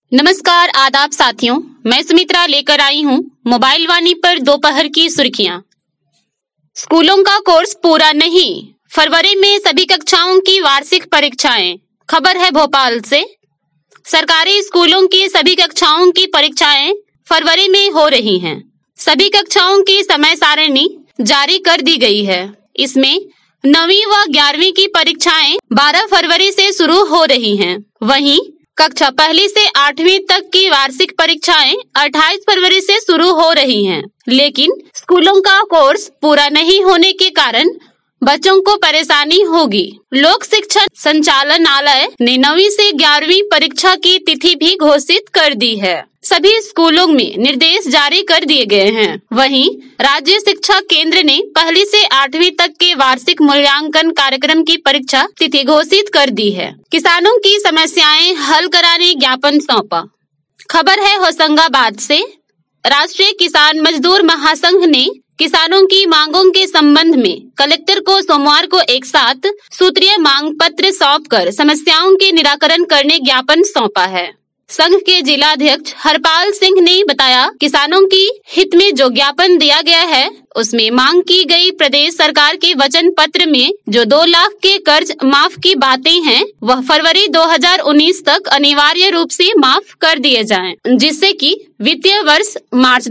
नमस्कार आदाब साथियों, मैं सुमित्रा लेकर आई हूँ मोबाइल वाणी पर दोपहर की सुर्खियां। स्कूलों का कोर्स पूरा नहीं, फरवरी में सभी कक्षाओं की वार्षिक परीक्षाएं। खबर है भोपाल से। सरकारी स्कूलों की सभी कक्षाओं की परीक्षाएं फरवरी में हो रही हैं। सभी कक्षाओं की समय सारिणी जारी कर दी गई है। इसमें 9वीं व 11वीं की परीक्षाएं 12 फरवरी से शुरू हो रही हैं। वहीं कक्षा पहली से 8वीं तक की वार्षिक परीक्षाएं 28 फरवरी से शुरू हो रही हैं। लेकिन स्कूलों का कोर्स पूरा नहीं होने के कारण बच्चों को परेशानी होगी। लोक शिक्षण संचालनालय ने 9वीं से 11वीं परीक्षा की तिथि भी घोषित कर दी है। सभी स्कूलों में निर्देश जारी कर दिए गए हैं। वहीं राज्य शिक्षा केंद्र ने पहली से 8वीं तक के वार्षिक मूल्यांकन कार्यक्रम की परीक्षा तिथि घोषित कर दी है। किसानों की समस्याएं हल कराने ज्ञापन सौंपा। खबर है होशंगाबाद से। राष्ट्रीय किसान मजदूर महासंघ ने किसानों की मांगों के संबंध में कलेक्टर को सोमवार को एक साथ सूत्रीय मांग पत्र सौंपकर समस्याओं के निराकरण करने ज्ञापन सौंपा है। संघ के जिलाध्यक्ष हरपाल सिंह ने बताया, किसानों की हित में जो ज्ञापन दिया गया है उसमें मांग की गई प्रदेश सरकार के वचन पत्र में जो 2 लाख के कर्ज माफ की बातें हैं वह फरवरी 2019 तक अनिवार्य रूप से माफ कर दिए जाएं, जिससे कि वित्तीय वर्ष मार्च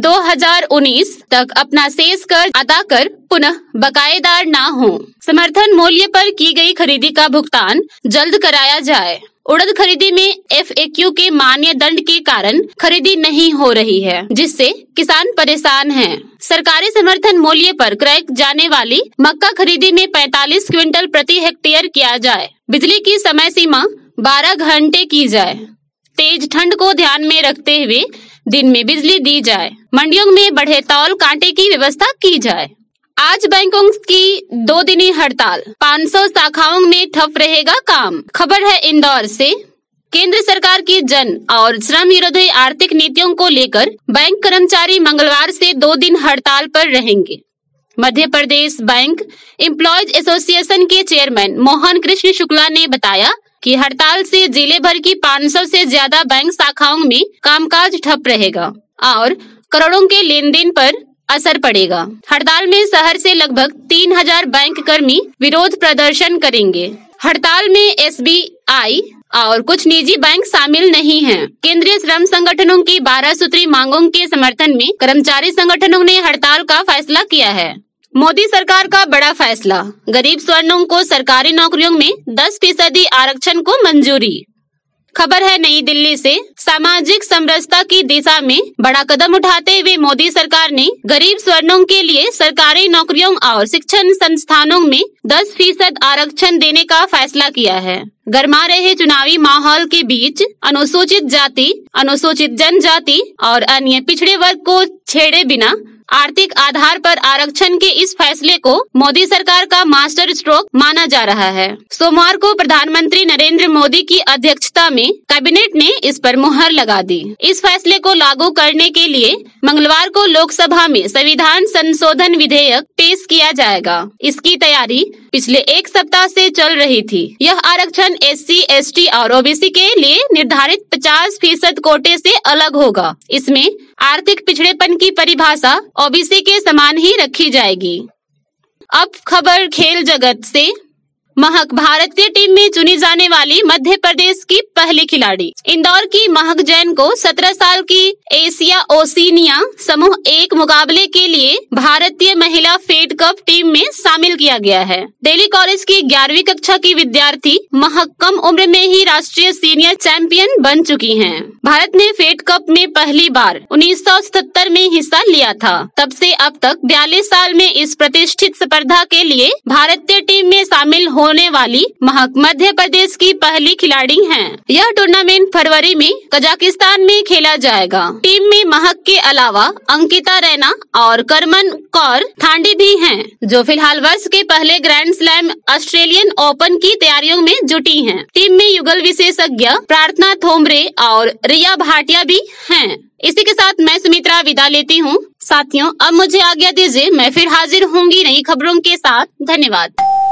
2019 तक अपना शेष कर्ज अदा कर पुनः बकायेदार न हो। समर्थन मूल्य पर की गई खरीदी का भुगतान जल्द कराया जाए। उड़द खरीदी में FAQ के मान्य दंड के कारण खरीदी नहीं हो रही है, जिससे किसान परेशान हैं। सरकारी समर्थन मूल्य पर क्रय जाने वाली मक्का खरीदी में 45 क्विंटल प्रति हेक्टेयर किया जाए। बिजली की समय सीमा 12 घंटे की जाए। तेज ठंड को ध्यान में रखते हुए दिन में बिजली दी जाए। मंडियों में बढ़े तौल कांटे की व्यवस्था की जाए। आज बैंकों की 2 दिनी हड़ताल, 500 शाखाओं में ठप रहेगा काम। खबर है इंदौर से। केंद्र सरकार की जन और श्रम विरोधी आर्थिक नीतियों को लेकर बैंक कर्मचारी मंगलवार से 2 दिन हड़ताल पर रहेंगे। Madhya Pradesh bank employees association के चेयरमैन मोहन कृष्ण शुक्ला ने बताया कि हड़ताल से जिले भर की 500 से ज्यादा बैंक शाखाओं में कामकाज ठप रहेगा और करोड़ों के लेन देन पर असर पड़ेगा। हड़ताल में शहर से लगभग 3000 बैंक कर्मी विरोध प्रदर्शन करेंगे। हड़ताल में SBI और कुछ निजी बैंक शामिल नहीं हैं। केंद्रीय श्रम संगठनों की 12 सूत्री मांगों के समर्थन में कर्मचारी संगठनों ने हड़ताल का फैसला किया है। मोदी सरकार का बड़ा फैसला, गरीब स्वर्णों को सरकारी नौकरियों में 10% आरक्षण को मंजूरी। खबर है नई दिल्ली से। सामाजिक समरसता की दिशा में बड़ा कदम उठाते हुए मोदी सरकार ने गरीब स्वर्णों के लिए सरकारी नौकरियों और शिक्षण संस्थानों में 10% आरक्षण देने का फैसला किया है। गर्मा रहे चुनावी माहौल के बीच अनुसूचित जाति, अनुसूचित जनजाति और अन्य पिछड़े वर्ग को छेड़े बिना आर्थिक आधार पर आरक्षण के इस फैसले को मोदी सरकार का मास्टर स्ट्रोक माना जा रहा है। सोमवार को प्रधानमंत्री नरेंद्र मोदी की अध्यक्षता में कैबिनेट ने इस पर मुहर लगा दी। इस फैसले को लागू करने के लिए मंगलवार को लोकसभा में संविधान संशोधन विधेयक पेश किया जाएगा। इसकी तैयारी पिछले 1 सप्ताह से चल रही थी। यह आरक्षण SC, ST और OBC के लिए निर्धारित 50% कोटे से अलग होगा। इसमें आर्थिक पिछड़ेपन की परिभाषा OBC के समान ही रखी जाएगी। अब खबर खेल जगत से। महक भारतीय टीम में चुनी जाने वाली मध्य प्रदेश की पहली खिलाड़ी। इंदौर की महक जैन को 17 साल की एशिया ओशिनिया समूह 1 मुकाबले के लिए भारतीय महिला फेड कप टीम में शामिल किया गया है। दिल्ली कॉलेज की 11वीं कक्षा की विद्यार्थी महक कम उम्र में ही राष्ट्रीय सीनियर चैंपियन बन चुकी हैं। भारत ने फेड कप में पहली बार 1977 में हिस्सा लिया था। तब से अब तक 42 साल में इस प्रतिष्ठित स्पर्धा के लिए भारतीय टीम में शामिल होने वाली महक मध्य प्रदेश की पहली खिलाड़ी हैं। यह टूर्नामेंट फरवरी में कजाकिस्तान में खेला जाएगा। टीम में महक के अलावा अंकिता रैना और करमन कौर थांडी भी हैं, जो फिलहाल वर्ष के पहले ग्रैंड स्लैम ऑस्ट्रेलियन ओपन की तैयारियों में जुटी हैं। टीम में युगल विशेषज्ञ प्रार्थना थोमरे और रिया भाटिया भी हैं। इसी के साथ मैं सुमित्रा विदा लेती हूँ। साथियों, अब मुझे आज्ञा दीजिए, मैं फिर हाजिर होंगी नई खबरों के साथ। धन्यवाद।